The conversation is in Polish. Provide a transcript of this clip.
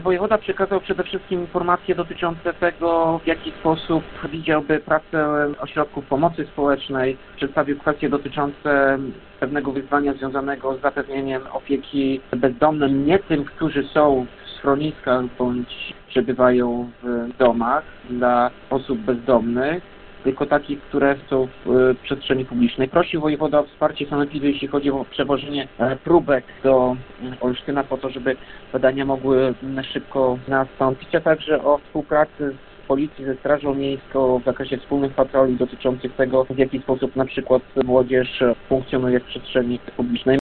Wojewoda przekazał przede wszystkim informacje dotyczące tego, w jaki sposób widziałby pracę ośrodków pomocy społecznej. Przedstawił kwestie dotyczące pewnego wyzwania związanego z zapewnieniem opieki bezdomnym, nie tym, którzy są w schroniskach bądź przebywają w domach dla osób bezdomnych, tylko takich, które są w przestrzeni publicznej. Prosił wojewoda o wsparcie sanepidu, jeśli chodzi o przewożenie próbek do Olsztyna po to, żeby badania mogły szybko nastąpić, a także o współpracy z Policji, ze Strażą Miejską w zakresie wspólnych patroli dotyczących tego, w jaki sposób na przykład młodzież funkcjonuje w przestrzeni publicznej.